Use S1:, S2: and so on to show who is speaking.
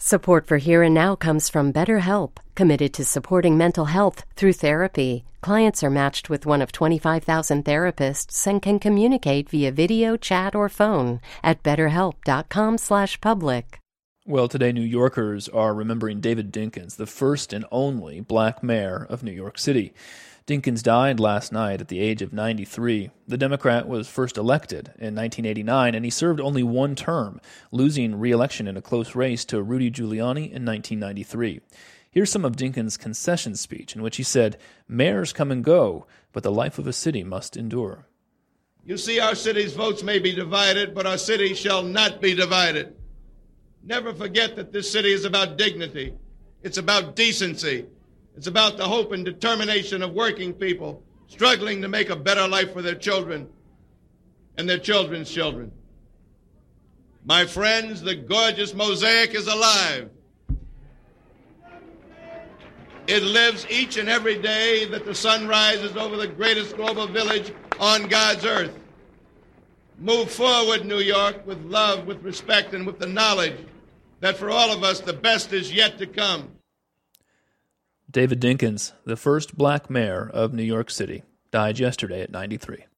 S1: Support for Here and Now comes from BetterHelp, committed to supporting mental health through therapy. Clients are matched with one of 25,000 therapists and can communicate via video, chat, or phone at betterhelp.com/public.
S2: Well, today New Yorkers are remembering David Dinkins, the first and only black mayor of New York City. Dinkins died last night at the age of 93. The Democrat was first elected in 1989, and he served only one term, losing re-election in a close race to Rudy Giuliani in 1993. Here's some of Dinkins' concession speech in which he said, "Mayors come and go, but the life of a city must endure."
S3: You see, our city's votes may be divided, but our city shall not be divided. Never forget that this city is about dignity. It's about decency. It's about the hope and determination of working people struggling to make a better life for their children and their children's children. My friends, the gorgeous mosaic is alive. It lives each and every day that the sun rises over the greatest global village on God's earth. Move forward, New York, with love, with respect, and with the knowledge that for all of us, the best is yet to come.
S2: David Dinkins, the first black mayor of New York City, died yesterday at 93.